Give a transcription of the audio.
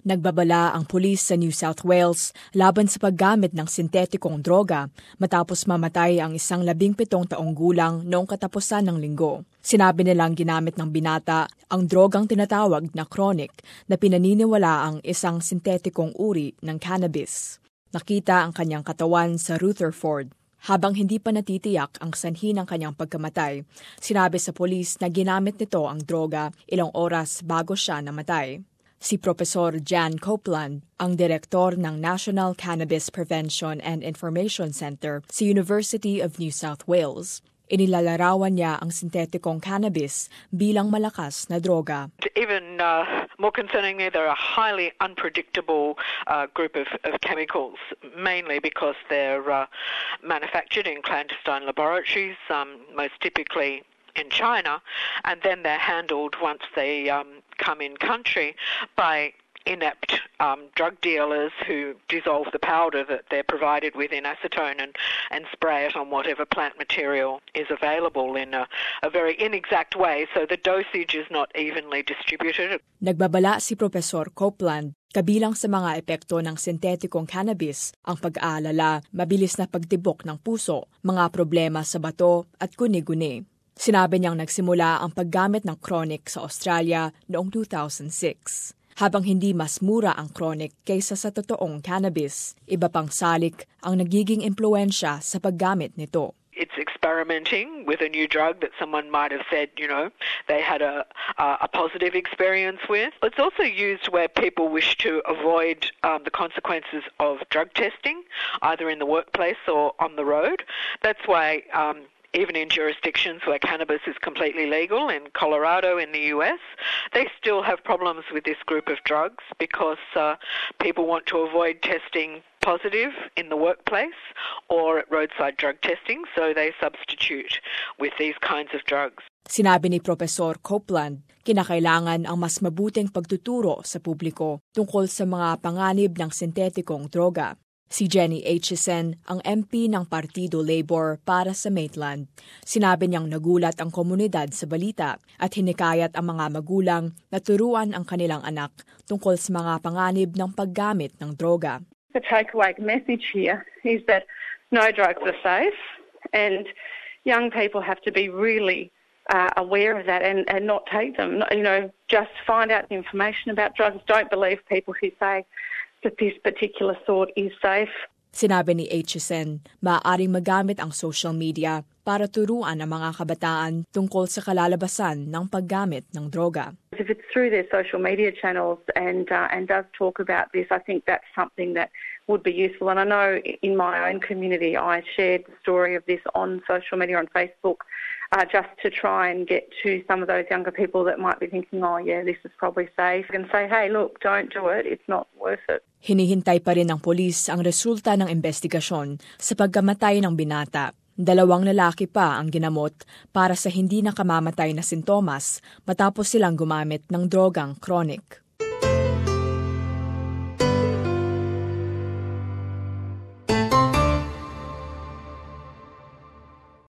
Nagbabala ang pulis sa New South Wales laban sa paggamit ng sintetikong droga matapos mamatay ang isang 17 taong gulang noong katapusan ng linggo. Sinabi nilang ginamit ng binata ang drogang tinatawag na chronic na pinaniniwala ang isang sintetikong uri ng cannabis. Nakita ang kanyang katawan sa Rutherford. Habang hindi pa natitiyak ang sanhi ng kanyang pagkamatay, sinabi sa pulis na ginamit nito ang droga ilang oras bago siya namatay. Si Profesor Jan Copeland, ang direktor ng National Cannabis Prevention and Information Center sa University of New South Wales. Inilalarawan niya ang sintetikong cannabis bilang malakas na droga. Even more concerningly, they're a highly unpredictable group of chemicals, mainly because they're manufactured in clandestine laboratories, most typically in China, and then they're handled once they come in country by inept drug dealers who dissolve the powder that they're provided with in acetone and spray it on whatever plant material is available in a very inexact way, so the dosage is not evenly distributed. Nagbabala si Professor Copeland, kabilang sa mga epekto ng sintetikong cannabis, ang pag-aalala, mabilis na pagtibok ng puso, mga problema sa bato at guni-guni. Sinabi niyang nagsimula ang paggamit ng chronic sa Australia noong 2006. Habang hindi mas mura ang chronic kaysa sa totoong cannabis, iba pang salik ang nagiging impluensya sa paggamit nito. It's experimenting with a new drug that someone might have said, they had a positive experience with. It's also used where people wish to avoid the consequences of drug testing, either in the workplace or on the road. That's why even in jurisdictions where cannabis is completely legal, in Colorado, in the US, they still have problems with this group of drugs because people want to avoid testing positive in the workplace or at roadside drug testing, so they substitute with these kinds of drugs. Sinabi ni Professor Copeland, kinakailangan ang mas mabuting pagtuturo sa publiko tungkol sa mga panganib ng sintetikong droga. Si Jenny Aitchison, ang MP ng Partido Labor para sa Maitland, sinabi niyang nagulat ang komunidad sa balita at hinikayat ang mga magulang na turuan ang kanilang anak tungkol sa mga panganib ng paggamit ng droga. The takeaway message here is that no drugs are safe and young people have to be really aware of that and not take them. Just find out the information about drugs. Don't believe people who say that this particular sort is safe. Sinabi ni Aitchison, maaaring magamit ang social media para turuan ang mga kabataan tungkol sa kalalabasan ng paggamit ng droga. If it's through their social media channels and does talk about this, I think that's something that would be useful. And I know in my own community, I shared the story of this on social media, on Facebook, just to try and get to some of those younger people that might be thinking, oh yeah, this is probably safe, and say, hey, look, don't do it, it's not worth it. Hinihintay pa rin ng pulis ang resulta ng investigasyon sa pagkamatay ng binata. 2 lalaki pa ang ginamot para sa hindi nakamamatay na sintomas matapos silang gumamit ng drogang chronic.